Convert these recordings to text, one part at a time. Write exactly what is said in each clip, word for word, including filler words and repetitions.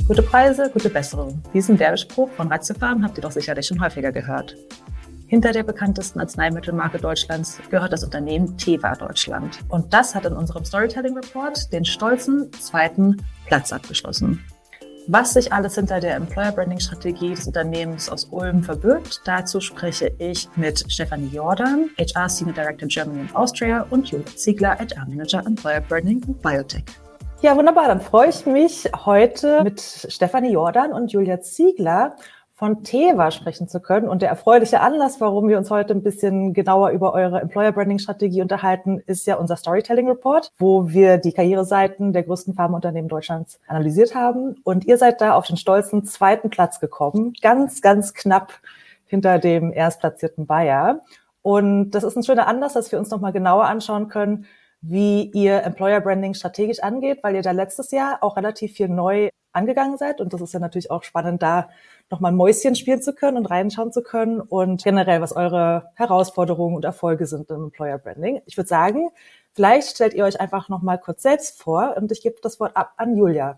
Gute Preise, gute Besserung. Diesen Werbespruch von Ratiofarm habt ihr doch sicherlich schon häufiger gehört. Hinter der bekanntesten Arzneimittelmarke Deutschlands gehört das Unternehmen Teva Deutschland. Und das hat in unserem Storytelling Report den stolzen zweiten Platz abgeschlossen. Was sich alles hinter der Employer Branding Strategie des Unternehmens aus Ulm verbirgt, dazu spreche ich mit Stefanie Jordan, H R Senior Director Germany and Austria, und Julia Ziegler, H R Manager Employer Branding und Biotech. Ja, wunderbar. Dann freue ich mich, heute mit Stefanie Jordan und Julia Ziegler von Teva sprechen zu können. Und der erfreuliche Anlass, warum wir uns heute ein bisschen genauer über eure Employer Branding Strategie unterhalten, ist ja unser Storytelling Report, wo wir die Karriereseiten der größten Pharmaunternehmen Deutschlands analysiert haben. Und ihr seid da auf den stolzen zweiten Platz gekommen, ganz, ganz knapp hinter dem erstplatzierten Bayer. Und das ist ein schöner Anlass, dass wir uns nochmal genauer anschauen können, wie ihr Employer Branding strategisch angeht, weil ihr da letztes Jahr auch relativ viel neu angegangen seid. Und das ist ja natürlich auch spannend, da nochmal Mäuschen spielen zu können und reinschauen zu können und generell, was eure Herausforderungen und Erfolge sind im Employer Branding. Ich würde sagen, vielleicht stellt ihr euch einfach nochmal kurz selbst vor und ich gebe das Wort ab an Julia.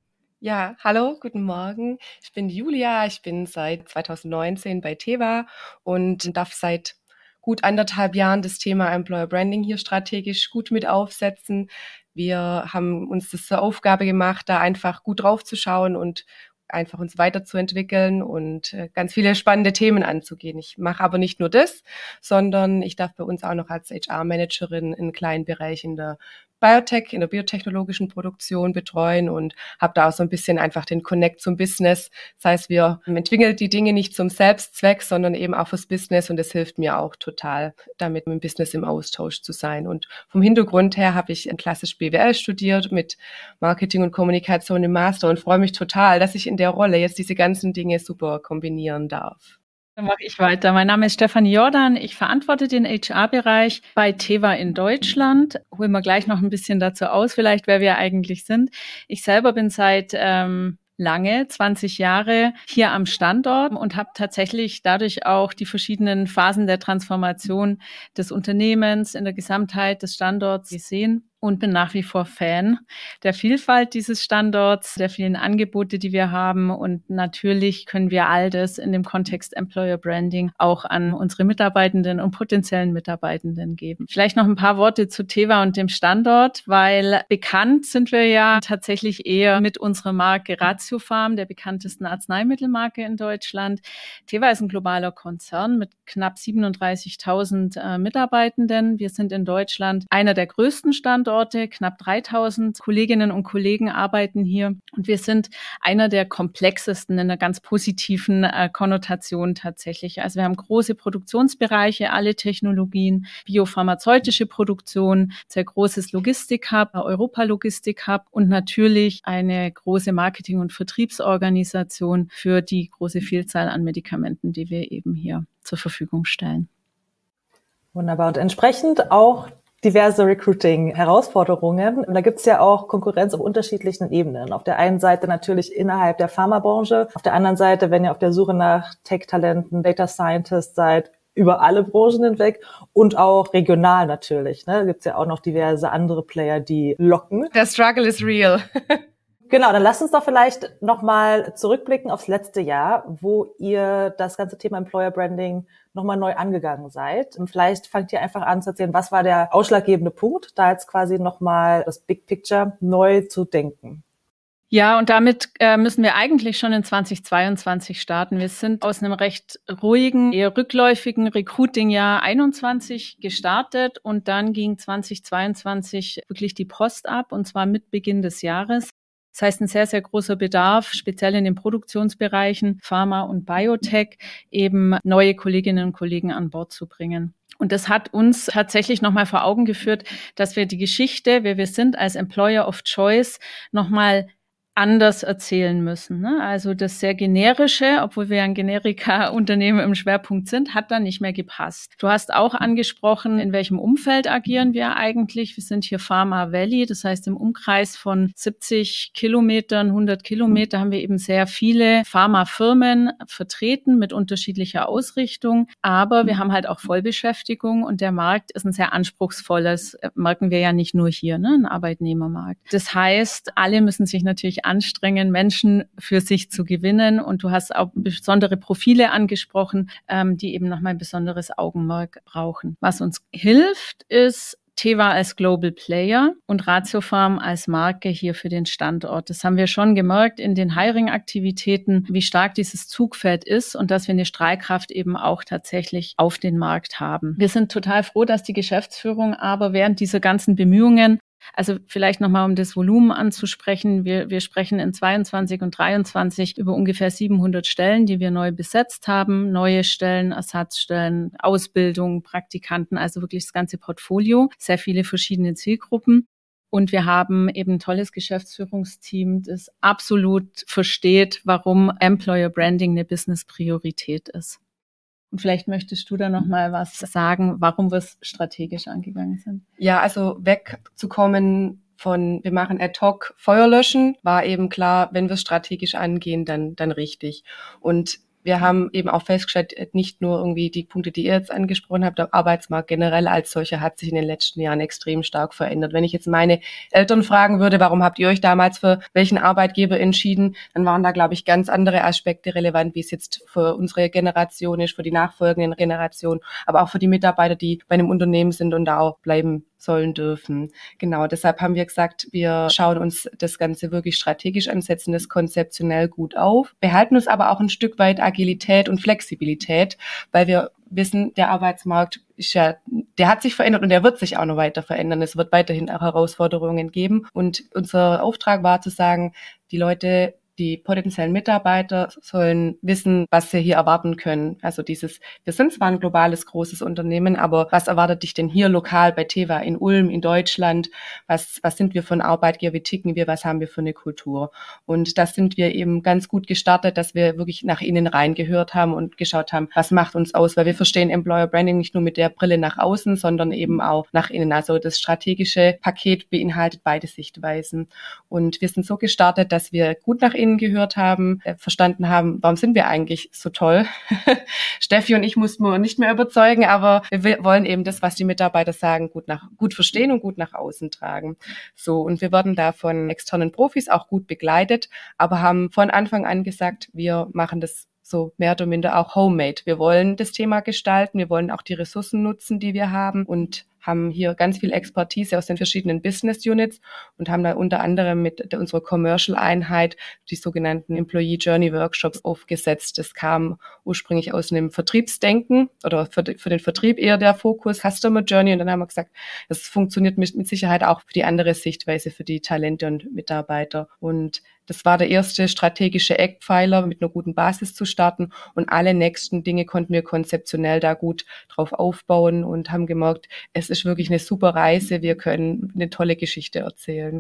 Ja, hallo, guten Morgen. Ich bin Julia, ich bin seit zwanzig neunzehn bei Teva und darf seit gut anderthalb Jahren das Thema Employer Branding hier strategisch gut mit aufsetzen. Wir haben uns das zur Aufgabe gemacht, da einfach gut drauf zu schauen und einfach uns weiterzuentwickeln und ganz viele spannende Themen anzugehen. Ich mache aber nicht nur das, sondern ich darf bei uns auch noch als H R-Managerin einen kleinen Bereich in der Biotech, in der biotechnologischen Produktion betreuen und habe da auch so ein bisschen einfach den Connect zum Business. Das heißt, wir entwickeln die Dinge nicht zum Selbstzweck, sondern eben auch fürs Business und das hilft mir auch total, damit mit dem Business im Austausch zu sein. Und vom Hintergrund her habe ich klassisch B W L studiert mit Marketing und Kommunikation im Master und freue mich total, dass ich in der Rolle jetzt diese ganzen Dinge super kombinieren darf. Dann mache ich weiter. Mein Name ist Stefanie Jordan. Ich verantworte den H R-Bereich bei Teva in Deutschland. Holen wir gleich noch ein bisschen dazu aus, vielleicht, wer wir eigentlich sind. Ich selber bin seit ähm, lange, zwanzig Jahre hier am Standort und habe tatsächlich dadurch auch die verschiedenen Phasen der Transformation des Unternehmens in der Gesamtheit des Standorts gesehen. Und bin nach wie vor Fan der Vielfalt dieses Standorts, der vielen Angebote, die wir haben. Und natürlich können wir all das in dem Kontext Employer Branding auch an unsere Mitarbeitenden und potenziellen Mitarbeitenden geben. Vielleicht noch ein paar Worte zu Teva und dem Standort, weil bekannt sind wir ja tatsächlich eher mit unserer Marke Ratiofarm, der bekanntesten Arzneimittelmarke in Deutschland. Teva ist ein globaler Konzern mit knapp siebenunddreißigtausend äh, Mitarbeitenden. Wir sind in Deutschland einer der größten Standorte. Knapp dreitausend Kolleginnen und Kollegen arbeiten hier und wir sind einer der komplexesten in einer ganz positiven äh, Konnotation tatsächlich. Also wir haben große Produktionsbereiche, alle Technologien, biopharmazeutische Produktion, sehr großes Logistik-Hub, Europa-Logistik-Hub und natürlich eine große Marketing- und Vertriebsorganisation für die große Vielzahl an Medikamenten, die wir eben hier zur Verfügung stellen. Wunderbar. Und entsprechend auch diverse Recruiting-Herausforderungen. Da gibt es ja auch Konkurrenz auf unterschiedlichen Ebenen. Auf der einen Seite natürlich innerhalb der Pharmabranche, auf der anderen Seite, wenn ihr auf der Suche nach Tech-Talenten, Data Scientists seid, über alle Branchen hinweg und auch regional natürlich. Ne? Da gibt es ja auch noch diverse andere Player, die locken. Der Struggle is real. Genau, dann lasst uns doch vielleicht nochmal zurückblicken aufs letzte Jahr, wo ihr das ganze Thema Employer Branding nochmal neu angegangen seid. Und vielleicht fangt ihr einfach an zu erzählen, was war der ausschlaggebende Punkt, da jetzt quasi nochmal das Big Picture neu zu denken. Ja, und damit äh, müssen wir eigentlich schon in zwanzig zweiundzwanzig starten. Wir sind aus einem recht ruhigen, eher rückläufigen Recruiting-Jahr einundzwanzig gestartet und dann ging zwanzig zweiundzwanzig wirklich die Post ab und zwar mit Beginn des Jahres. Das heißt, ein sehr, sehr großer Bedarf, speziell in den Produktionsbereichen Pharma und Biotech, eben neue Kolleginnen und Kollegen an Bord zu bringen. Und das hat uns tatsächlich nochmal vor Augen geführt, dass wir die Geschichte, wer wir sind als Employer of Choice, nochmal anders erzählen müssen. Ne? Also das sehr generische, obwohl wir ein Generika-Unternehmen im Schwerpunkt sind, hat dann nicht mehr gepasst. Du hast auch angesprochen, in welchem Umfeld agieren wir eigentlich. Wir sind hier Pharma Valley, das heißt im Umkreis von siebzig Kilometern, hundert Kilometer haben wir eben sehr viele Pharmafirmen vertreten mit unterschiedlicher Ausrichtung. Aber wir haben halt auch Vollbeschäftigung und der Markt ist ein sehr anspruchsvolles, merken wir ja nicht nur hier, ne, ein Arbeitnehmermarkt. Das heißt, alle müssen sich natürlich anstrengen, Menschen für sich zu gewinnen. Und du hast auch besondere Profile angesprochen, ähm, die eben nochmal ein besonderes Augenmerk brauchen. Was uns hilft, ist Teva als Global Player und Ratiopharm als Marke hier für den Standort. Das haben wir schon gemerkt in den Hiring-Aktivitäten, wie stark dieses Zugpferd ist und dass wir eine Strahlkraft eben auch tatsächlich auf den Markt haben. Wir sind total froh, dass die Geschäftsführung aber während dieser ganzen Bemühungen, also vielleicht nochmal, um das Volumen anzusprechen. Wir, wir sprechen in zweiundzwanzig und dreiundzwanzig über ungefähr siebenhundert Stellen, die wir neu besetzt haben. Neue Stellen, Ersatzstellen, Ausbildung, Praktikanten, also wirklich das ganze Portfolio. Sehr viele verschiedene Zielgruppen. Und wir haben eben ein tolles Geschäftsführungsteam, das absolut versteht, warum Employer Branding eine Business-Priorität ist. Und vielleicht möchtest du da noch mal was sagen, warum wir es strategisch angegangen sind. Ja, also wegzukommen von, wir machen ad hoc Feuer löschen, war eben klar, wenn wir es strategisch angehen, dann, dann richtig. Und wir haben eben auch festgestellt, nicht nur irgendwie die Punkte, die ihr jetzt angesprochen habt, der Arbeitsmarkt generell als solcher hat sich in den letzten Jahren extrem stark verändert. Wenn ich jetzt meine Eltern fragen würde, warum habt ihr euch damals für welchen Arbeitgeber entschieden, dann waren da, glaube ich, ganz andere Aspekte relevant, wie es jetzt für unsere Generation ist, für die nachfolgenden Generationen, aber auch für die Mitarbeiter, die bei einem Unternehmen sind und da auch bleiben sollen dürfen. Genau, deshalb haben wir gesagt, wir schauen uns das Ganze wirklich strategisch an, setzen das konzeptionell gut auf, behalten uns aber auch ein Stück weit Agilität und Flexibilität, weil wir wissen, der Arbeitsmarkt ist ja, der hat sich verändert und der wird sich auch noch weiter verändern. Es wird weiterhin auch Herausforderungen geben und unser Auftrag war zu sagen, die Leute, die potenziellen Mitarbeiter sollen wissen, was sie hier erwarten können. Also dieses, wir sind zwar ein globales, großes Unternehmen, aber was erwartet dich denn hier lokal bei Teva in Ulm, in Deutschland? Was, was sind wir für ein Arbeitgeber? Wie ticken wir? Was haben wir für eine Kultur? Und das sind wir eben ganz gut gestartet, dass wir wirklich nach innen reingehört haben und geschaut haben, was macht uns aus? Weil wir verstehen Employer Branding nicht nur mit der Brille nach außen, sondern eben auch nach innen. Also das strategische Paket beinhaltet beide Sichtweisen. Und wir sind so gestartet, dass wir gut nach innen gehört haben, äh, verstanden haben, warum sind wir eigentlich so toll? Steffi und ich mussten wir nicht mehr überzeugen, aber wir wollen eben das, was die Mitarbeiter sagen, gut nach gut verstehen und gut nach außen tragen. So, und wir werden da von externen Profis auch gut begleitet, aber haben von Anfang an gesagt, wir machen das so mehr oder minder auch homemade. Wir wollen das Thema gestalten, wir wollen auch die Ressourcen nutzen, die wir haben und haben hier ganz viel Expertise aus den verschiedenen Business Units und haben da unter anderem mit der, unserer Commercial-Einheit die sogenannten Employee Journey Workshops aufgesetzt. Das kam ursprünglich aus einem Vertriebsdenken oder für, für den Vertrieb eher der Fokus Customer Journey und dann haben wir gesagt, das funktioniert mit, mit Sicherheit auch für die andere Sichtweise, für die Talente und Mitarbeiter. Und das war der erste strategische Eckpfeiler, mit einer guten Basis zu starten und alle nächsten Dinge konnten wir konzeptionell da gut drauf aufbauen und haben gemerkt, es ist wirklich eine super Reise, wir können eine tolle Geschichte erzählen.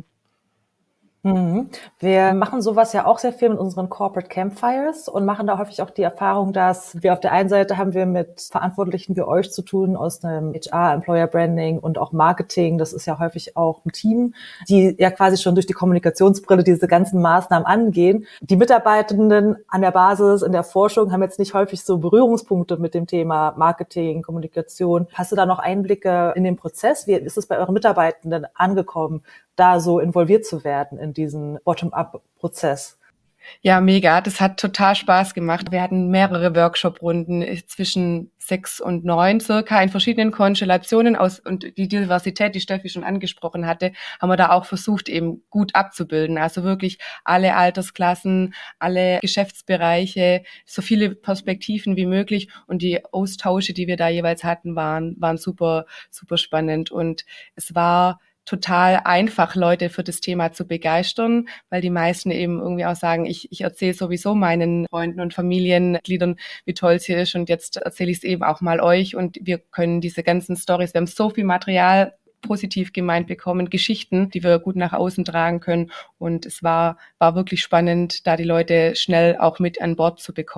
Mhm. Wir machen sowas ja auch sehr viel mit unseren Corporate Campfires und machen da häufig auch die Erfahrung, dass wir auf der einen Seite haben wir mit Verantwortlichen wie euch zu tun aus einem H R, Employer Branding und auch Marketing. Das ist ja häufig auch ein Team, die ja quasi schon durch die Kommunikationsbrille diese ganzen Maßnahmen angehen. Die Mitarbeitenden an der Basis in der Forschung haben jetzt nicht häufig so Berührungspunkte mit dem Thema Marketing, Kommunikation. Hast du da noch Einblicke in den Prozess? Wie ist es bei euren Mitarbeitenden angekommen, da so involviert zu werden in diesen Bottom-up-Prozess? Ja, mega. Das hat total Spaß gemacht. Wir hatten mehrere Workshop-Runden zwischen sechs und neun circa in verschiedenen Konstellationen aus und die Diversität, die Steffi schon angesprochen hatte, haben wir da auch versucht, eben gut abzubilden. Also wirklich alle Altersklassen, alle Geschäftsbereiche, so viele Perspektiven wie möglich und die Austausche, die wir da jeweils hatten, waren, waren super, super spannend und es war total einfach, Leute für das Thema zu begeistern, weil die meisten eben irgendwie auch sagen, ich, ich erzähle sowieso meinen Freunden und Familienmitgliedern, wie toll es hier ist und jetzt erzähle ich es eben auch mal euch und wir können diese ganzen Storys, wir haben so viel Material positiv gemeint bekommen, Geschichten, die wir gut nach außen tragen können und es war, war wirklich spannend, da die Leute schnell auch mit an Bord zu bekommen.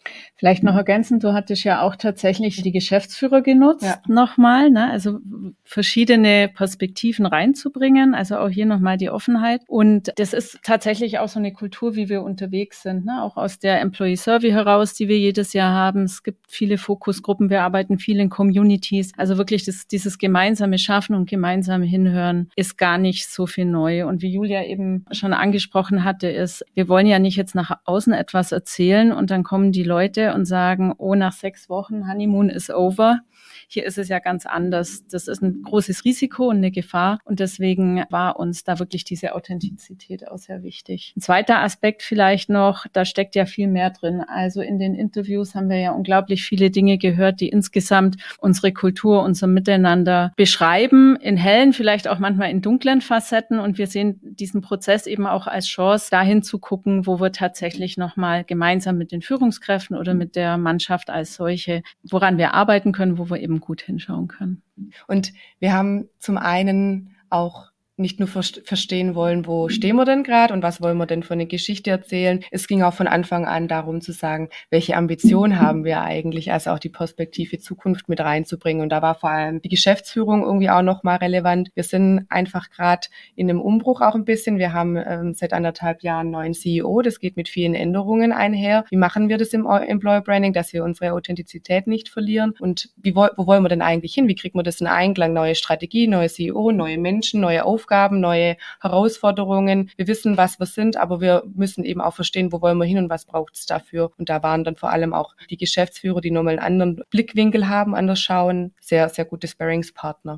Vielleicht noch ergänzend, du hattest ja auch tatsächlich die Geschäftsführer genutzt, ja. nochmal, ne? Also verschiedene Perspektiven reinzubringen, also auch hier nochmal die Offenheit. Und das ist tatsächlich auch so eine Kultur, wie wir unterwegs sind, ne? Auch aus der Employee Survey heraus, die wir jedes Jahr haben. Es gibt viele Fokusgruppen, wir arbeiten viel in Communities. Also wirklich das, dieses gemeinsame Schaffen und gemeinsame Hinhören ist gar nicht so viel neu. Und wie Julia eben schon angesprochen hatte, ist, wir wollen ja nicht jetzt nach außen etwas erzählen und dann kommen die Leute und sagen, oh, nach sechs Wochen Honeymoon is over. Hier ist es ja ganz anders. Das ist ein großes Risiko und eine Gefahr. Und deswegen war uns da wirklich diese Authentizität auch sehr wichtig. Ein zweiter Aspekt vielleicht noch, da steckt ja viel mehr drin. Also in den Interviews haben wir ja unglaublich viele Dinge gehört, die insgesamt unsere Kultur, unser Miteinander beschreiben. In hellen, vielleicht auch manchmal in dunklen Facetten. Und wir sehen diesen Prozess eben auch als Chance, dahin zu gucken, wo wir tatsächlich nochmal gemeinsam mit den Führungskräften oder mit der Mannschaft als solche, woran wir arbeiten können, wo wir eben gut hinschauen können. Und wir haben zum einen auch nicht nur verstehen wollen, wo stehen wir denn gerade und was wollen wir denn für eine Geschichte erzählen. Es ging auch von Anfang an darum zu sagen, welche Ambitionen haben wir eigentlich, also auch die Perspektive Zukunft mit reinzubringen. Und da war vor allem die Geschäftsführung irgendwie auch nochmal relevant. Wir sind einfach gerade in einem Umbruch auch ein bisschen. Wir haben ähm, seit anderthalb Jahren einen neuen C E O. Das geht mit vielen Änderungen einher. Wie machen wir das im Employer Branding, dass wir unsere Authentizität nicht verlieren? Und wie wo, wo wollen wir denn eigentlich hin? Wie kriegen wir das in Einklang? Neue Strategie, neue C E O, neue Menschen, neue Aufgaben. Aufgaben, neue Herausforderungen. Wir wissen, was wir sind, aber wir müssen eben auch verstehen, wo wollen wir hin und was braucht es dafür. Und da waren dann vor allem auch die Geschäftsführer, die nochmal einen anderen Blickwinkel haben, anders schauen, sehr, sehr gute Sparringspartner.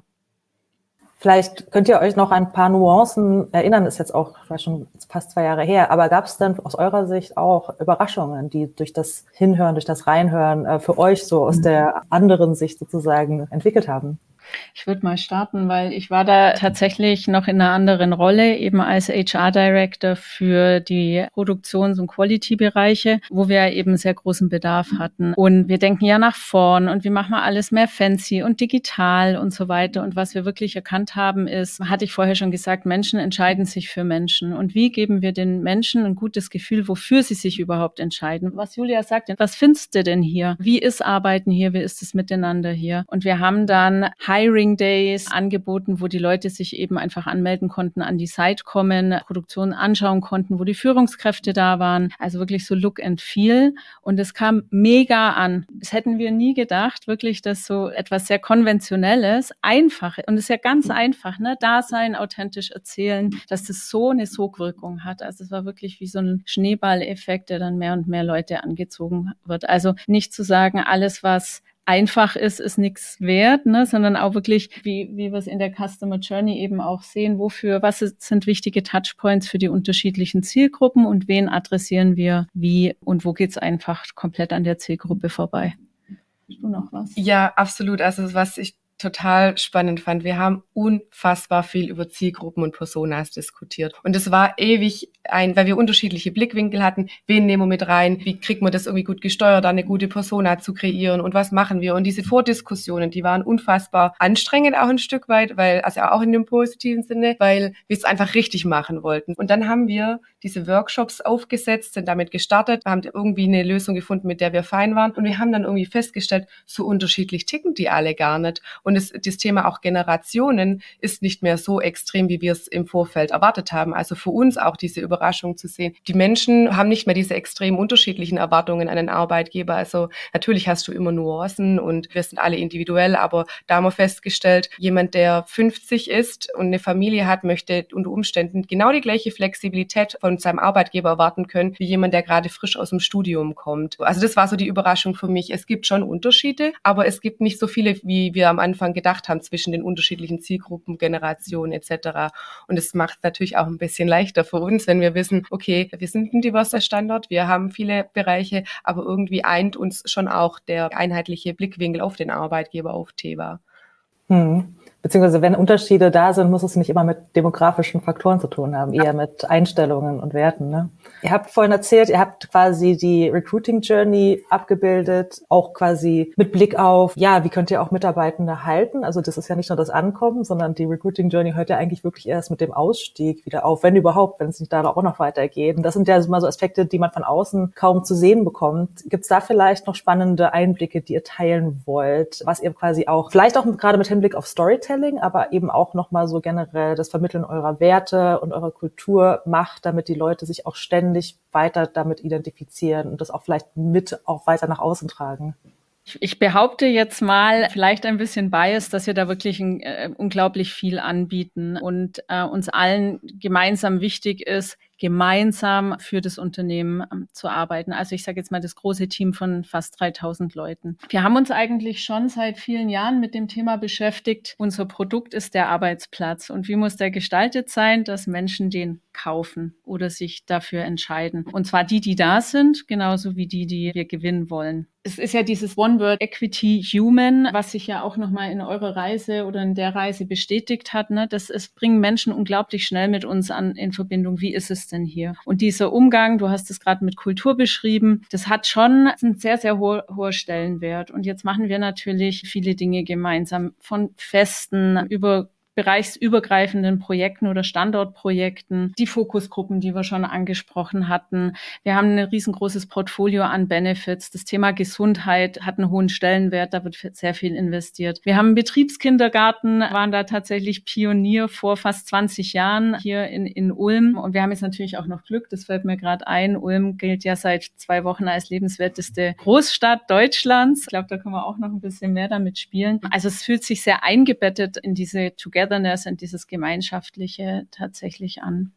Vielleicht könnt ihr euch noch an ein paar Nuancen erinnern, ist jetzt auch schon fast zwei Jahre her, aber gab es dann aus eurer Sicht auch Überraschungen, die durch das Hinhören, durch das Reinhören für euch so aus der anderen Sicht sozusagen entwickelt haben? Ich würde mal starten, weil ich war da tatsächlich noch in einer anderen Rolle, eben als H R Director für die Produktions- und Quality-Bereiche, wo wir eben sehr großen Bedarf hatten. Und wir denken ja nach vorn und wie machen wir alles mehr fancy und digital und so weiter. Und was wir wirklich erkannt haben ist, hatte ich vorher schon gesagt, Menschen entscheiden sich für Menschen. Und wie geben wir den Menschen ein gutes Gefühl, wofür sie sich überhaupt entscheiden? Was Julia sagte, was findest du denn hier? Wie ist Arbeiten hier? Wie ist es miteinander hier? Und wir haben dann Hiring Days angeboten, wo die Leute sich eben einfach anmelden konnten, an die Site kommen, Produktion anschauen konnten, wo die Führungskräfte da waren. Also wirklich so Look and Feel. Und es kam mega an. Das hätten wir nie gedacht, wirklich, dass so etwas sehr Konventionelles, einfach, und es ist ja ganz einfach, ne, da sein, authentisch erzählen, dass das so eine Sogwirkung hat. Also es war wirklich wie so ein Schneeballeffekt, der dann mehr und mehr Leute angezogen wird. Also nicht zu sagen, alles, was einfach ist, ist nichts wert, ne, sondern auch wirklich, wie, wie wir es in der Customer Journey eben auch sehen, wofür, was sind wichtige Touchpoints für die unterschiedlichen Zielgruppen und wen adressieren wir wie und wo geht's einfach komplett an der Zielgruppe vorbei. Hast du noch was? Ja, absolut. Also was ich total spannend fand. Wir haben unfassbar viel über Zielgruppen und Personas diskutiert. Und es war ewig ein, weil wir unterschiedliche Blickwinkel hatten. Wen nehmen wir mit rein? Wie kriegt man das irgendwie gut gesteuert, da eine gute Persona zu kreieren? Und was machen wir? Und diese Vordiskussionen, die waren unfassbar anstrengend auch ein Stück weit, weil, also auch in dem positiven Sinne, weil wir es einfach richtig machen wollten. Und dann haben wir diese Workshops aufgesetzt, sind damit gestartet, haben irgendwie eine Lösung gefunden, mit der wir fein waren. Und wir haben dann irgendwie festgestellt, so unterschiedlich ticken die alle gar nicht. Und es, das Thema auch Generationen ist nicht mehr so extrem, wie wir es im Vorfeld erwartet haben. Also für uns auch diese Überraschung zu sehen. Die Menschen haben nicht mehr diese extrem unterschiedlichen Erwartungen an den Arbeitgeber. Also natürlich hast du immer Nuancen und wir sind alle individuell, aber da haben wir festgestellt, jemand, der fünfzig ist und eine Familie hat, möchte unter Umständen genau die gleiche Flexibilität von seinem Arbeitgeber erwarten können, wie jemand, der gerade frisch aus dem Studium kommt. Also das war so die Überraschung für mich. Es gibt schon Unterschiede, aber es gibt nicht so viele, wie wir am Anfang gedacht haben zwischen den unterschiedlichen Zielgruppen, Generationen et cetera. Und es macht es natürlich auch ein bisschen leichter für uns, wenn wir wissen, okay, wir sind ein diverser Standort, wir haben viele Bereiche, aber irgendwie eint uns schon auch der einheitliche Blickwinkel auf den Arbeitgeber, auf Teva. Hm. Beziehungsweise wenn Unterschiede da sind, muss es nicht immer mit demografischen Faktoren zu tun haben, eher mit Einstellungen und Werten. Ne? Ihr habt vorhin erzählt, ihr habt quasi die Recruiting Journey abgebildet, auch quasi mit Blick auf, ja, wie könnt ihr auch Mitarbeitende halten? Also das ist ja nicht nur das Ankommen, sondern die Recruiting Journey hört ja eigentlich wirklich erst mit dem Ausstieg wieder auf, wenn überhaupt, wenn es nicht da auch noch weitergeht. Und das sind ja immer so Aspekte, die man von außen kaum zu sehen bekommt. Gibt es da vielleicht noch spannende Einblicke, die ihr teilen wollt, was ihr quasi auch, vielleicht auch gerade mit Hinblick auf Storytelling, aber eben auch nochmal so generell das Vermitteln eurer Werte und eurer Kultur macht, damit die Leute sich auch ständig weiter damit identifizieren und das auch vielleicht mit auch weiter nach außen tragen? Ich behaupte jetzt mal, vielleicht ein bisschen biased, dass wir da wirklich ein, äh, unglaublich viel anbieten und äh, uns allen gemeinsam wichtig ist, gemeinsam für das Unternehmen ähm, zu arbeiten. Also ich sage jetzt mal das große Team von fast dreitausend Leuten. Wir haben uns eigentlich schon seit vielen Jahren mit dem Thema beschäftigt. Unser Produkt ist der Arbeitsplatz. Und wie muss der gestaltet sein, dass Menschen den kaufen oder sich dafür entscheiden? Und zwar die, die da sind, genauso wie die, die wir gewinnen wollen. Es ist ja dieses One-Word Equity Human, was sich ja auch nochmal in eurer Reise oder in der Reise bestätigt hat. Ne? Das es bringen Menschen unglaublich schnell mit uns an in Verbindung. Wie ist es denn hier? Und dieser Umgang, du hast es gerade mit Kultur beschrieben, das hat schon einen sehr, sehr hoher, hoher Stellenwert. Und jetzt machen wir natürlich viele Dinge gemeinsam, von Festen über bereichsübergreifenden Projekten oder Standortprojekten, die Fokusgruppen, die wir schon angesprochen hatten. Wir haben ein riesengroßes Portfolio an Benefits. Das Thema Gesundheit hat einen hohen Stellenwert, da wird sehr viel investiert. Wir haben einen Betriebskindergarten, waren da tatsächlich Pionier vor fast zwanzig Jahren hier in, in Ulm. Und wir haben jetzt natürlich auch noch Glück, das fällt mir gerade ein. Ulm gilt ja seit zwei Wochen als lebenswerteste Großstadt Deutschlands. Ich glaube, da können wir auch noch ein bisschen mehr damit spielen. Also es fühlt sich sehr eingebettet in diese Together und dieses Gemeinschaftliche tatsächlich an.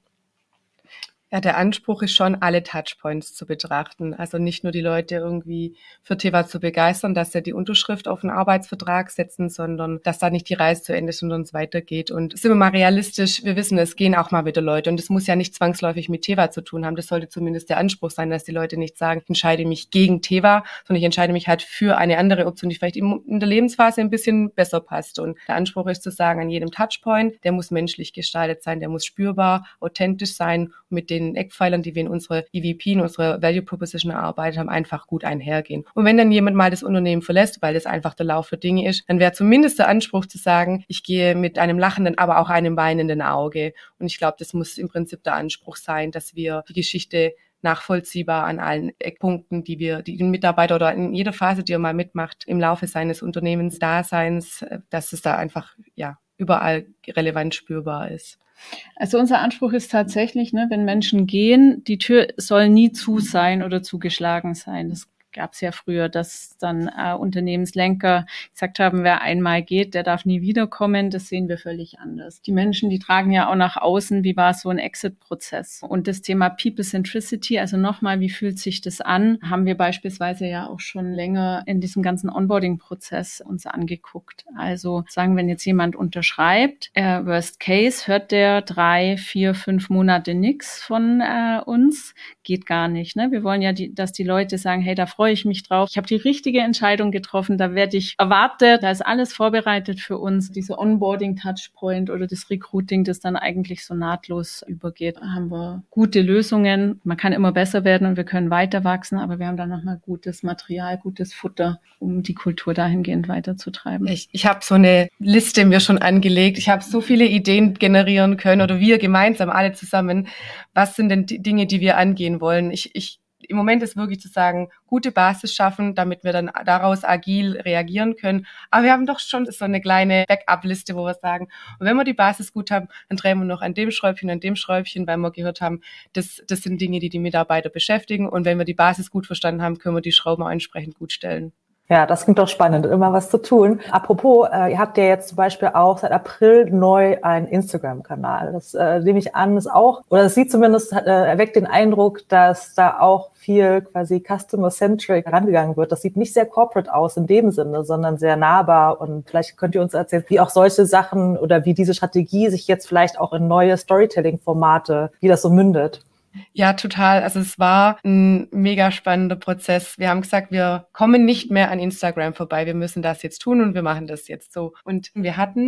Ja, der Anspruch ist schon, alle Touchpoints zu betrachten. Also nicht nur die Leute irgendwie für Teva zu begeistern, dass sie die Unterschrift auf einen Arbeitsvertrag setzen, sondern dass da nicht die Reise zu Ende ist, sondern es weitergeht. Und sind wir mal realistisch, wir wissen, es gehen auch mal wieder Leute. Und es muss ja nicht zwangsläufig mit Teva zu tun haben. Das sollte zumindest der Anspruch sein, dass die Leute nicht sagen, ich entscheide mich gegen Teva, sondern ich entscheide mich halt für eine andere Option, die vielleicht in der Lebensphase ein bisschen besser passt. Und der Anspruch ist zu sagen, an jedem Touchpoint, der muss menschlich gestaltet sein, der muss spürbar, authentisch sein, mit den Eckpfeilern, die wir in unserer E V P, in unserer Value Proposition erarbeitet haben, einfach gut einhergehen. Und wenn dann jemand mal das Unternehmen verlässt, weil das einfach der Lauf der Dinge ist, dann wäre zumindest der Anspruch zu sagen, ich gehe mit einem lachenden, aber auch einem weinenden Auge. Und ich glaube, das muss im Prinzip der Anspruch sein, dass wir die Geschichte nachvollziehbar an allen Eckpunkten, die wir, die den Mitarbeiter oder in jeder Phase, die er mal mitmacht, im Laufe seines Unternehmensdaseins, dass es da einfach, ja, überall relevant spürbar ist. Also unser Anspruch ist tatsächlich, ne, wenn Menschen gehen, die Tür soll nie zu sein oder zugeschlagen sein. Das gab es ja früher, dass dann äh, Unternehmenslenker gesagt haben, wer einmal geht, der darf nie wiederkommen. Das sehen wir völlig anders. Die Menschen, die tragen ja auch nach außen, wie war so ein Exit-Prozess. Und das Thema People-Centricity, also nochmal, wie fühlt sich das an, haben wir beispielsweise ja auch schon länger in diesem ganzen Onboarding-Prozess uns angeguckt. Also sagen, wenn jetzt jemand unterschreibt, äh, Worst Case, hört der drei, vier, fünf Monate nichts von äh, uns, geht gar nicht. Ne? Wir wollen ja, die, dass die Leute sagen, hey, da freue ich mich drauf. Ich habe die richtige Entscheidung getroffen, da werde ich erwartet, da ist alles vorbereitet für uns. Diese Onboarding-Touchpoint oder das Recruiting, das dann eigentlich so nahtlos übergeht, da haben wir gute Lösungen. Man kann immer besser werden und wir können weiter wachsen, aber wir haben dann nochmal gutes Material, gutes Futter, um die Kultur dahingehend weiterzutreiben. Ich, ich habe so eine Liste mir schon angelegt. Ich habe so viele Ideen generieren können oder wir gemeinsam, alle zusammen. Was sind denn die Dinge, die wir angehen wollen? Ich, ich Im Moment ist wirklich zu sagen, gute Basis schaffen, damit wir dann daraus agil reagieren können. Aber wir haben doch schon so eine kleine Backup-Liste, wo wir sagen, und wenn wir die Basis gut haben, dann drehen wir noch an dem Schräubchen, an dem Schräubchen, weil wir gehört haben, das, das sind Dinge, die die Mitarbeiter beschäftigen. Und wenn wir die Basis gut verstanden haben, können wir die Schrauben auch entsprechend gut stellen. Ja, das klingt doch spannend, immer was zu tun. Apropos, äh, ihr habt ja jetzt zum Beispiel auch seit April neu einen Instagram-Kanal. Das äh, nehme ich an, ist auch, oder es sieht zumindest, äh, erweckt den Eindruck, dass da auch viel quasi customer-centric herangegangen wird. Das sieht nicht sehr corporate aus in dem Sinne, sondern sehr nahbar. Und vielleicht könnt ihr uns erzählen, wie auch solche Sachen oder wie diese Strategie sich jetzt vielleicht auch in neue Storytelling-Formate, wie das so mündet. Ja, total. Also es war ein mega spannender Prozess. Wir haben gesagt, wir kommen nicht mehr an Instagram vorbei. Wir müssen das jetzt tun und wir machen das jetzt so. Und wir hatten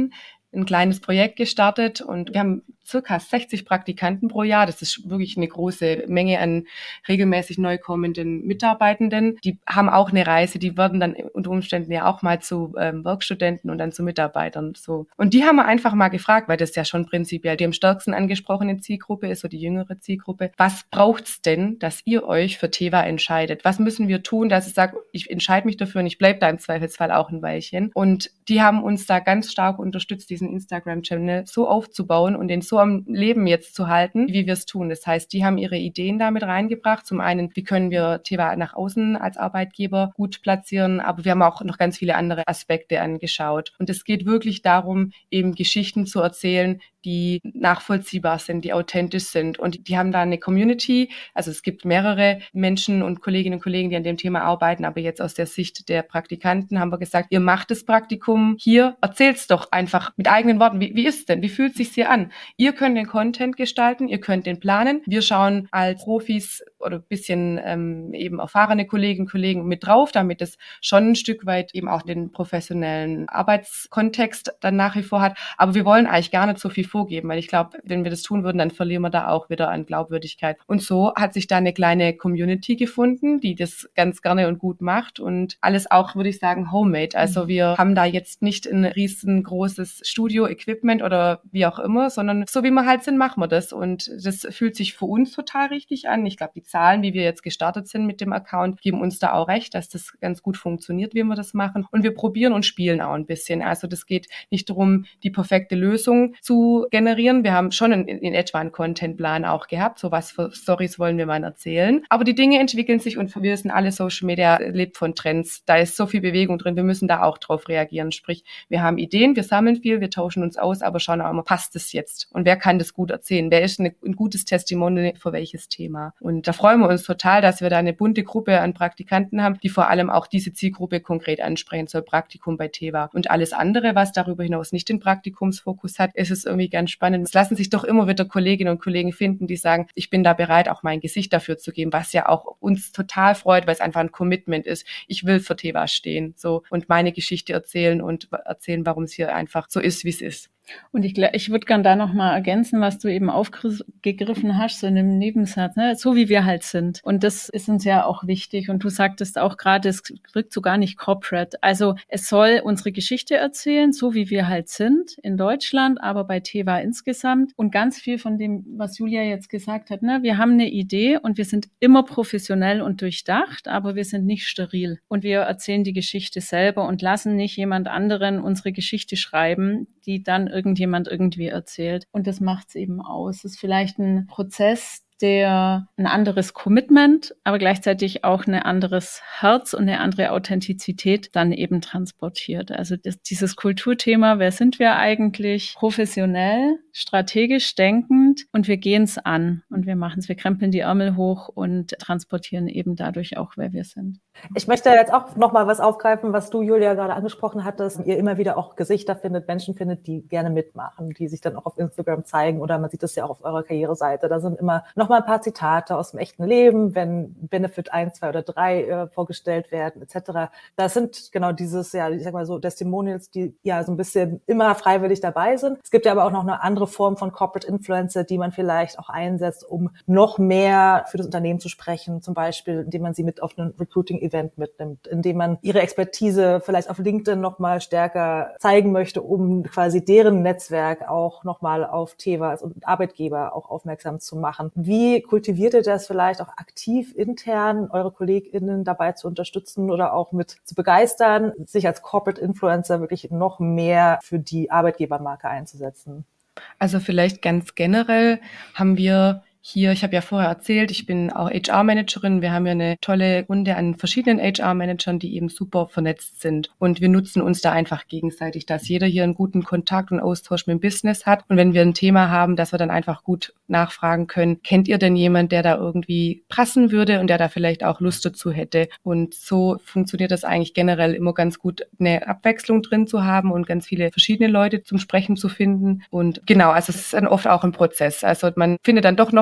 ein kleines Projekt gestartet und wir haben circa sechzig Praktikanten pro Jahr. Das ist wirklich eine große Menge an regelmäßig neu kommenden Mitarbeitenden. Die haben auch eine Reise, die werden dann unter Umständen ja auch mal zu ähm, Werkstudenten und dann zu Mitarbeitern so. Und die haben wir einfach mal gefragt, weil das ja schon prinzipiell die am stärksten angesprochene Zielgruppe ist, so die jüngere Zielgruppe. Was braucht's denn, dass ihr euch für Teva entscheidet? Was müssen wir tun, dass ich sage, ich entscheide mich dafür und ich bleibe da im Zweifelsfall auch ein Weilchen? Und die haben uns da ganz stark unterstützt, diesen Instagram-Channel so aufzubauen und den so am Leben jetzt zu halten, wie wir es tun. Das heißt, die haben ihre Ideen damit reingebracht. Zum einen, wie können wir Teva nach außen als Arbeitgeber gut platzieren, aber wir haben auch noch ganz viele andere Aspekte angeschaut. Und es geht wirklich darum, eben Geschichten zu erzählen, die nachvollziehbar sind, die authentisch sind. Und die haben da eine Community. Also es gibt mehrere Menschen und Kolleginnen und Kollegen, die an dem Thema arbeiten. Aber jetzt aus der Sicht der Praktikanten haben wir gesagt, ihr macht das Praktikum hier, erzählt's doch einfach mit eigenen Worten. Wie, wie ist es denn? Wie fühlt es sich hier an? Ihr könnt den Content gestalten, ihr könnt den planen. Wir schauen als Profis oder ein bisschen ähm, eben erfahrene Kolleginnen und Kollegen mit drauf, damit es schon ein Stück weit eben auch den professionellen Arbeitskontext dann nach wie vor hat. Aber wir wollen eigentlich gar nicht so viel vorgeben, weil ich glaube, wenn wir das tun würden, dann verlieren wir da auch wieder an Glaubwürdigkeit. Und so hat sich da eine kleine Community gefunden, die das ganz gerne und gut macht und alles auch, würde ich sagen, homemade. Also wir haben da jetzt nicht ein riesengroßes Studio-Equipment oder wie auch immer, sondern so wie wir halt sind, machen wir das. Und das fühlt sich für uns total richtig an. Ich glaube, die Zahlen, wie wir jetzt gestartet sind mit dem Account, geben uns da auch recht, dass das ganz gut funktioniert, wie wir das machen. Und wir probieren und spielen auch ein bisschen. Also das geht nicht darum, die perfekte Lösung zu generieren. Wir haben schon in, in etwa einen Contentplan auch gehabt. So was für Stories wollen wir mal erzählen. Aber die Dinge entwickeln sich und wir wissen alle, Social Media lebt von Trends. Da ist so viel Bewegung drin. Wir müssen da auch drauf reagieren. Sprich, wir haben Ideen, wir sammeln viel, wir tauschen uns aus, aber schauen auch immer, passt es jetzt? Und wer kann das gut erzählen? Wer ist eine, ein gutes Testimonial für welches Thema? Und da freuen wir uns total, dass wir da eine bunte Gruppe an Praktikanten haben, die vor allem auch diese Zielgruppe konkret ansprechen soll. Praktikum bei Teva. Und alles andere, was darüber hinaus nicht den Praktikumsfokus hat, ist es irgendwie ganz spannend. Es lassen sich doch immer wieder Kolleginnen und Kollegen finden, die sagen, ich bin da bereit, auch mein Gesicht dafür zu geben, was ja auch uns total freut, weil es einfach ein Commitment ist. Ich will für Teva stehen, so, und meine Geschichte erzählen und erzählen, warum es hier einfach so ist, wie es ist. Und ich, ich würde gerne da nochmal ergänzen, was du eben aufgegriffen hast, so in einem Nebensatz, ne? So wie wir halt sind. Und das ist uns ja auch wichtig. Und du sagtest auch gerade, es wirkt so gar nicht corporate. Also es soll unsere Geschichte erzählen, so wie wir halt sind in Deutschland, aber bei Teva insgesamt. Und ganz viel von dem, was Julia jetzt gesagt hat, ne? Wir haben eine Idee und wir sind immer professionell und durchdacht, aber wir sind nicht steril. Und wir erzählen die Geschichte selber und lassen nicht jemand anderen unsere Geschichte schreiben, die dann irgendjemand irgendwie erzählt. Und das macht's eben aus. Es ist vielleicht ein Prozess, der ein anderes Commitment, aber gleichzeitig auch ein anderes Herz und eine andere Authentizität dann eben transportiert. Also das, dieses Kulturthema, wer sind wir eigentlich? Professionell, strategisch denkend und wir gehen es an und wir machen es, wir krempeln die Ärmel hoch und transportieren eben dadurch auch, wer wir sind. Ich möchte jetzt auch nochmal was aufgreifen, was du, Julia, gerade angesprochen hattest. Ihr immer wieder auch Gesichter findet, Menschen findet, die gerne mitmachen, die sich dann auch auf Instagram zeigen oder man sieht das ja auch auf eurer Karriereseite. Da sind immer noch mal ein paar Zitate aus dem echten Leben, wenn Benefit eins, zwei oder drei äh, vorgestellt werden, et cetera. Das sind genau dieses, ja, ich sag mal so Testimonials, die ja so ein bisschen immer freiwillig dabei sind. Es gibt ja aber auch noch eine andere Form von Corporate Influencer, die man vielleicht auch einsetzt, um noch mehr für das Unternehmen zu sprechen, zum Beispiel, indem man sie mit auf ein Recruiting-Event mitnimmt, indem man ihre Expertise vielleicht auf LinkedIn noch mal stärker zeigen möchte, um quasi deren Netzwerk auch noch mal auf Teva als Arbeitgeber auch aufmerksam zu machen. Wie kultiviert ihr das vielleicht auch aktiv intern, eure KollegInnen dabei zu unterstützen oder auch mit zu begeistern, sich als Corporate Influencer wirklich noch mehr für die Arbeitgebermarke einzusetzen? Also vielleicht ganz generell haben wir hier, ich habe ja vorher erzählt, ich bin auch H R-Managerin. Wir haben ja eine tolle Runde an verschiedenen H R-Managern, die eben super vernetzt sind. Und wir nutzen uns da einfach gegenseitig, dass jeder hier einen guten Kontakt und Austausch mit dem Business hat. Und wenn wir ein Thema haben, dass wir dann einfach gut nachfragen können, kennt ihr denn jemand, der da irgendwie passen würde und der da vielleicht auch Lust dazu hätte? Und so funktioniert das eigentlich generell immer ganz gut, eine Abwechslung drin zu haben und ganz viele verschiedene Leute zum Sprechen zu finden. Und genau, also es ist dann oft auch ein Prozess. Also man findet dann doch noch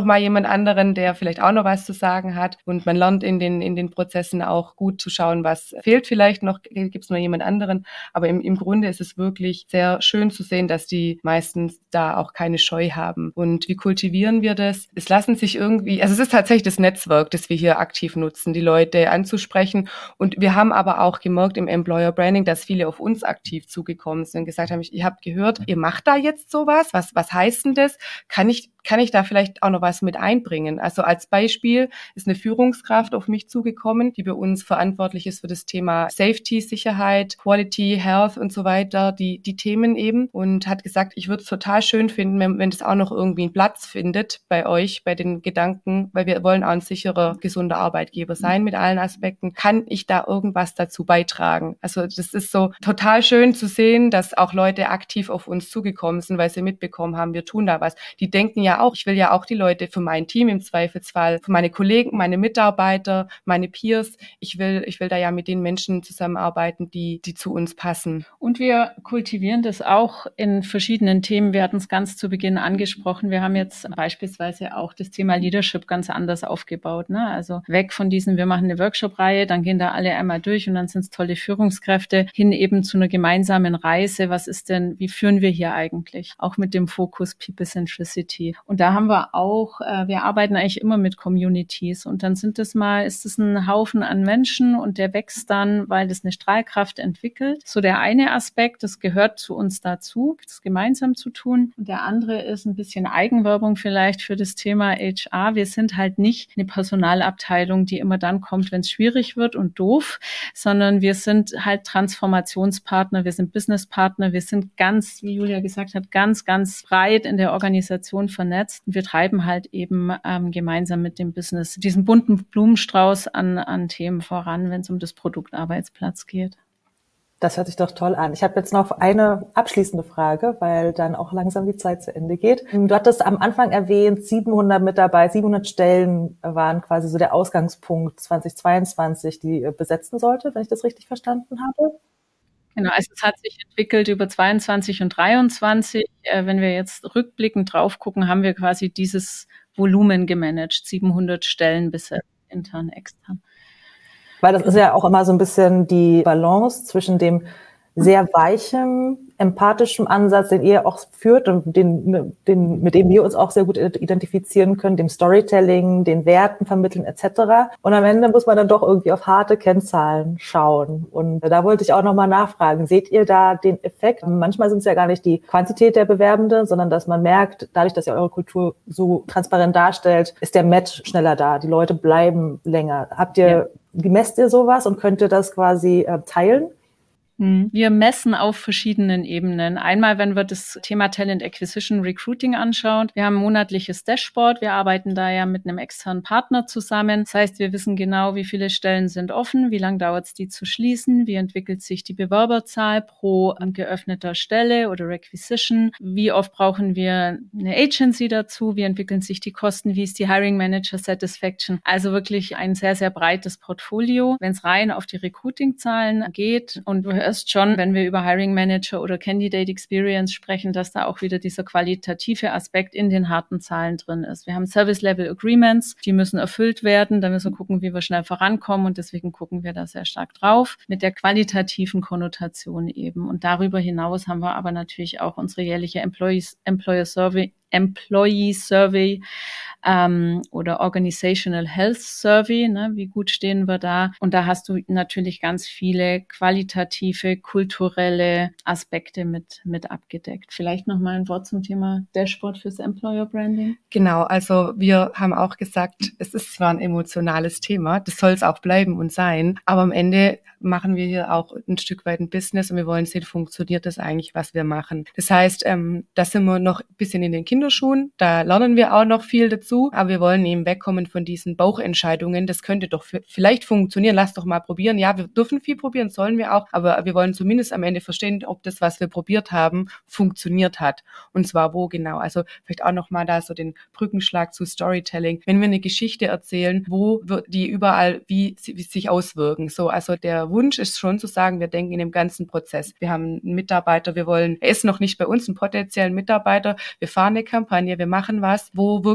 mal jemand anderen, der vielleicht auch noch was zu sagen hat. Und man lernt in den, in den Prozessen auch gut zu schauen, was fehlt vielleicht noch, gibt es noch jemand anderen. Aber im, im Grunde ist es wirklich sehr schön zu sehen, dass die meistens da auch keine Scheu haben. Und wie kultivieren wir das? Es lassen sich irgendwie, also es ist tatsächlich das Netzwerk, das wir hier aktiv nutzen, die Leute anzusprechen. Und wir haben aber auch gemerkt im Employer Branding, dass viele auf uns aktiv zugekommen sind und gesagt haben, ich, ihr habt gehört, ihr macht da jetzt sowas. Was, was heißt denn das? Kann ich, kann ich da vielleicht auch noch was mit einbringen? Also als Beispiel ist eine Führungskraft auf mich zugekommen, die bei uns verantwortlich ist für das Thema Safety, Sicherheit, Quality, Health und so weiter, die, die Themen eben, und hat gesagt, ich würde es total schön finden, wenn, wenn das auch noch irgendwie einen Platz findet bei euch, bei den Gedanken, weil wir wollen auch ein sicherer, gesunder Arbeitgeber sein mit allen Aspekten. Kann ich da irgendwas dazu beitragen? Also das ist so total schön zu sehen, dass auch Leute aktiv auf uns zugekommen sind, weil sie mitbekommen haben, wir tun da was. Die denken ja auch, ich will ja auch die Leute für mein Team im Zweifelsfall, für meine Kollegen, meine Mitarbeiter, meine Peers, ich will, ich will da ja mit den Menschen zusammenarbeiten, die, die zu uns passen. Und wir kultivieren das auch in verschiedenen Themen. Wir hatten es ganz zu Beginn angesprochen. Wir haben jetzt beispielsweise auch das Thema Leadership ganz anders aufgebaut, ne? Also weg von diesen, wir machen eine Workshop-Reihe, dann gehen da alle einmal durch und dann sind es tolle Führungskräfte, hin eben zu einer gemeinsamen Reise. Was ist denn, wie führen wir hier eigentlich? Auch mit dem Fokus People Centricity. Und da haben wir auch, äh, wir arbeiten eigentlich immer mit Communities und dann sind das mal, ist es ein Haufen an Menschen und der wächst dann, weil das eine Strahlkraft entwickelt. So der eine Aspekt, das gehört zu uns dazu, das gemeinsam zu tun. Und der andere ist ein bisschen Eigenwerbung vielleicht für das Thema H R. Wir sind halt nicht eine Personalabteilung, die immer dann kommt, wenn es schwierig wird und doof, sondern wir sind halt Transformationspartner, wir sind Businesspartner, wir sind ganz, wie Julia gesagt hat, ganz, ganz breit in der Organisation vernetzt. Und wir treiben halt eben ähm, gemeinsam mit dem Business diesen bunten Blumenstrauß an, an Themen voran, wenn es um das Produktarbeitsplatz geht. Das hört sich doch toll an. Ich habe jetzt noch eine abschließende Frage, weil dann auch langsam die Zeit zu Ende geht. Du hattest am Anfang erwähnt, siebenhundert Mitarbeiter, siebenhundert Stellen waren quasi so der Ausgangspunkt zweitausendzweiundzwanzig, die besetzen sollte, wenn ich das richtig verstanden habe. Genau, also es hat sich entwickelt über zweiundzwanzig und dreiundzwanzig. Äh, wenn wir jetzt rückblickend drauf gucken, haben wir quasi dieses Volumen gemanagt, siebenhundert Stellen besetzt, intern, extern. Weil das ist ja auch immer so ein bisschen die Balance zwischen dem sehr weichen, empathischen Ansatz, den ihr auch führt und den, den, mit dem wir uns auch sehr gut identifizieren können, dem Storytelling, den Werten vermitteln et cetera. Und am Ende muss man dann doch irgendwie auf harte Kennzahlen schauen. Und da wollte ich auch nochmal nachfragen, seht ihr da den Effekt? Manchmal sind es ja gar nicht die Quantität der Bewerbenden, sondern dass man merkt, dadurch, dass ihr eure Kultur so transparent darstellt, ist der Match schneller da. Die Leute bleiben länger. Habt ihr, ja. Wie messt ihr sowas und könnt ihr das quasi äh, teilen? Wir messen auf verschiedenen Ebenen. Einmal, wenn wir das Thema Talent Acquisition Recruiting anschauen. Wir haben ein monatliches Dashboard. Wir arbeiten da ja mit einem externen Partner zusammen. Das heißt, wir wissen genau, wie viele Stellen sind offen, wie lange dauert es, die zu schließen, wie entwickelt sich die Bewerberzahl pro geöffneter Stelle oder Requisition, wie oft brauchen wir eine Agency dazu, wie entwickeln sich die Kosten, wie ist die Hiring Manager Satisfaction. Also wirklich ein sehr, sehr breites Portfolio. Wenn es rein auf die Recruiting-Zahlen geht und du hörst schon, wenn wir über Hiring Manager oder Candidate Experience sprechen, dass da auch wieder dieser qualitative Aspekt in den harten Zahlen drin ist. Wir haben Service Level Agreements, die müssen erfüllt werden. Da müssen wir gucken, wie wir schnell vorankommen und deswegen gucken wir da sehr stark drauf mit der qualitativen Konnotation eben. Und darüber hinaus haben wir aber natürlich auch unsere jährliche Employees, Employer Survey, Employee Survey ähm, oder Organizational Health Survey, ne, wie gut stehen wir da? Und da hast du natürlich ganz viele qualitative, kulturelle Aspekte mit mit abgedeckt. Vielleicht noch mal ein Wort zum Thema Dashboard fürs Employer Branding. Genau, also wir haben auch gesagt, es ist zwar ein emotionales Thema, das soll es auch bleiben und sein, aber am Ende machen wir hier auch ein Stück weit ein Business und wir wollen sehen, funktioniert das eigentlich, was wir machen. Das heißt, ähm, da sind wir noch ein bisschen in den Kinderschuhen, da lernen wir auch noch viel dazu, aber wir wollen eben wegkommen von diesen Bauchentscheidungen, das könnte doch f- vielleicht funktionieren, lass doch mal probieren. Ja, wir dürfen viel probieren, sollen wir auch, aber wir wollen zumindest am Ende verstehen, ob das, was wir probiert haben, funktioniert hat. Und zwar wo genau. Also vielleicht auch noch mal da so den Brückenschlag zu Storytelling. Wenn wir eine Geschichte erzählen, wo wird die überall, wie sie wie sich auswirken. So, also der Wunsch ist schon zu sagen, wir denken in dem ganzen Prozess. Wir haben einen Mitarbeiter, wir wollen, er ist noch nicht bei uns, einen potenziellen Mitarbeiter, wir fahren eine Kampagne, wir machen was. Wo wirkt sich das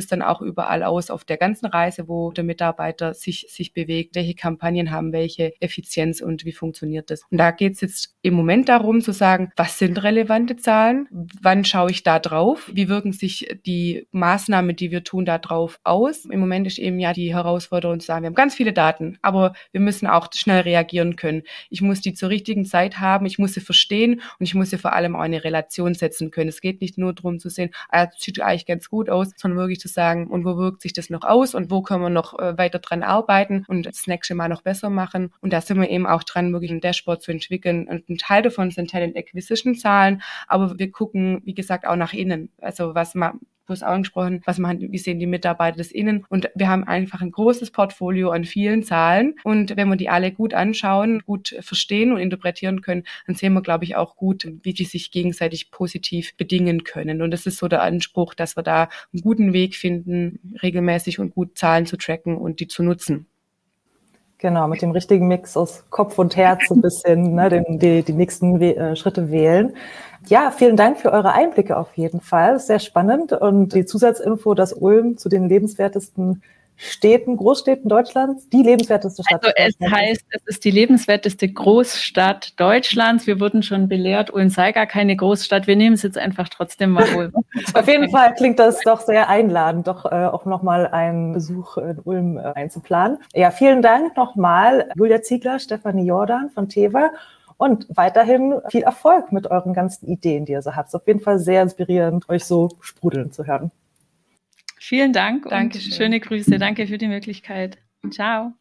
dann auch überall aus auf der ganzen Reise, wo der Mitarbeiter sich, sich bewegt, welche Kampagnen haben welche Effizienz und wie funktioniert das. Und da geht es jetzt im Moment darum zu sagen, was sind relevante Zahlen, wann schaue ich da drauf, wie wirken sich die Maßnahmen, die wir tun, da drauf aus. Im Moment ist eben ja die Herausforderung zu sagen, wir haben ganz viele Daten, aber wir müssen auch schnell reagieren können. Ich muss die zur richtigen Zeit haben, ich muss sie verstehen und ich muss sie vor allem auch eine Relation setzen können. Es geht nicht nur darum zu sehen, ah, das sieht eigentlich ganz gut aus, sondern wirklich zu sagen, und wo wirkt sich das noch aus und wo können wir noch äh, weiter dran arbeiten und das nächste Mal noch besser machen. Und da sind wir eben auch dran, wirklich ein Dashboard zu entwickeln. Und ein Teil davon sind Talent Acquisition Zahlen, aber wir gucken, wie gesagt, auch nach innen. Also was man Du hast auch angesprochen, was machen, wie sehen die Mitarbeiter das innen? Und wir haben einfach ein großes Portfolio an vielen Zahlen. Und wenn wir die alle gut anschauen, gut verstehen und interpretieren können, dann sehen wir, glaube ich, auch gut, wie die sich gegenseitig positiv bedingen können. Und das ist so der Anspruch, dass wir da einen guten Weg finden, regelmäßig und gut Zahlen zu tracken und die zu nutzen. Genau, mit dem richtigen Mix aus Kopf und Herz so ein bisschen ne, den, die, die nächsten We- äh, Schritte wählen. Ja, vielen Dank für eure Einblicke auf jeden Fall. Sehr spannend. Und die Zusatzinfo, dass Ulm zu den lebenswertesten Städten, Großstädten Deutschlands, die lebenswerteste Stadt also Deutschlands. Es heißt, es ist die lebenswerteste Großstadt Deutschlands. Wir wurden schon belehrt, Ulm sei gar keine Großstadt. Wir nehmen es jetzt einfach trotzdem mal Ulm. Auf jeden Fall klingt das doch sehr einladend, doch äh, auch nochmal einen Besuch in Ulm äh, einzuplanen. Ja, vielen Dank nochmal, Julia Ziegler, Stefanie Jordan von Teva. Und weiterhin viel Erfolg mit euren ganzen Ideen, die ihr so habt. Es ist auf jeden Fall sehr inspirierend, euch so sprudeln zu hören. Vielen Dank und Dankeschön. Schöne Grüße. Danke für die Möglichkeit. Ciao.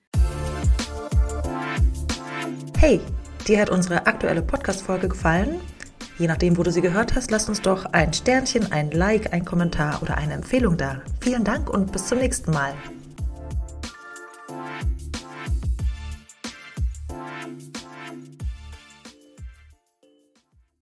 Hey, dir hat unsere aktuelle Podcast-Folge gefallen? Je nachdem, wo du sie gehört hast, lass uns doch ein Sternchen, ein Like, ein Kommentar oder eine Empfehlung da. Vielen Dank und bis zum nächsten Mal.